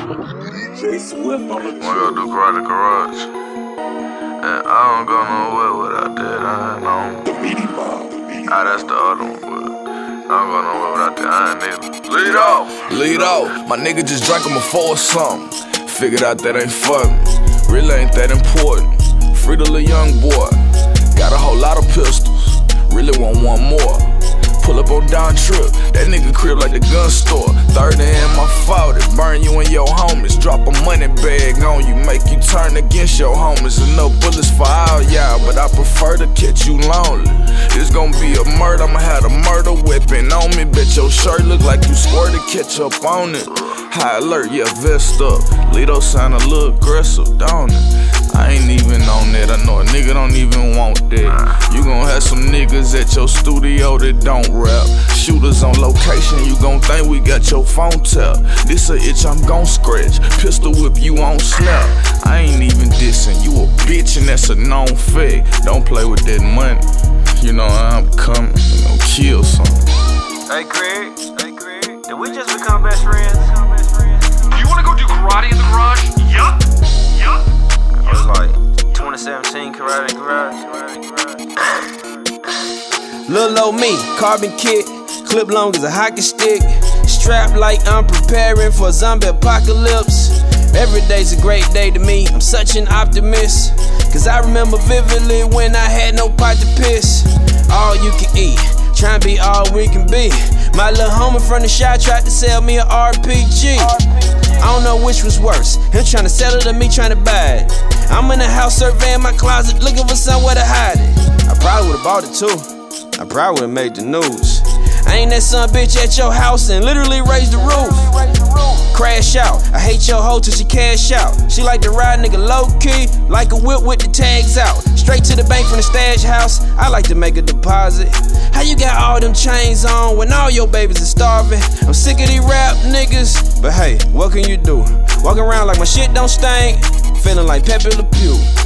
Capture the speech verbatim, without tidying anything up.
J Swift on the We go do karate garage. And I don't go nowhere without that iron on. The meaty mob. Ah, that's the other one, but I don't go nowhere without that iron neither. Lead off! Lead off. My nigga just drank him a four or something. Figured out that ain't fun. Really ain't that important. Free the little young boy. Got a whole lot of pistols. Really want one more. Pull up on Don Trip, that nigga crib like the gun store. thirty in my forty, burn you and your homies. Drop a money bag on you, make you turn against your homies. Enough bullets for all y'all, but I prefer to catch you lonely. It's gonna be a murder, I'ma have a murder weapon on me. Bet your shirt look like you squirted ketchup on it. High alert, yeah, vest up. Lito sound a little aggressive, don't it? I ain't even on that, I know a nigga don't even want that. You gon' have some niggas at your studio that don't rap. Shooters on location, you gon' think we got your phone tapped. This a itch I'm gon' scratch, pistol whip you on snap. I ain't even dissing, you a bitch and that's a known fact. Don't play with that money, you know I'm coming, you gon' kill something. Hey Craig, hey Craig, did we just become best friends? Do you wanna go do karate in the garage? Yup, yup. It was like twenty seventeen Karate Garage. Lil' old me, carbon kit, clip long as a hockey stick. Strapped like I'm preparing for a zombie apocalypse. Every day's a great day to me, I'm such an optimist. Cause I remember vividly when I had no pot to piss. All you can eat, tryna be all we can be. My little homie from the shop tried to sell me an R P G. I don't know which was worse, him tryna sell it or me tryna buy it. I'm in the house surveying my closet, looking for somewhere to hide it. I probably would've bought it too, I probably would've made the news. I ain't that son bitch at your house and literally raised the roof. Crash out, I hate your hoe till she cash out. She like to ride nigga low key, like a whip with the tags out. Straight to the bank from the stash house, I like to make a deposit. How you got all them chains on when all your babies are starving? I'm sick of these rap niggas, but hey, what can you do? Walking around like my shit don't stink, feeling like Pepe Le Pew.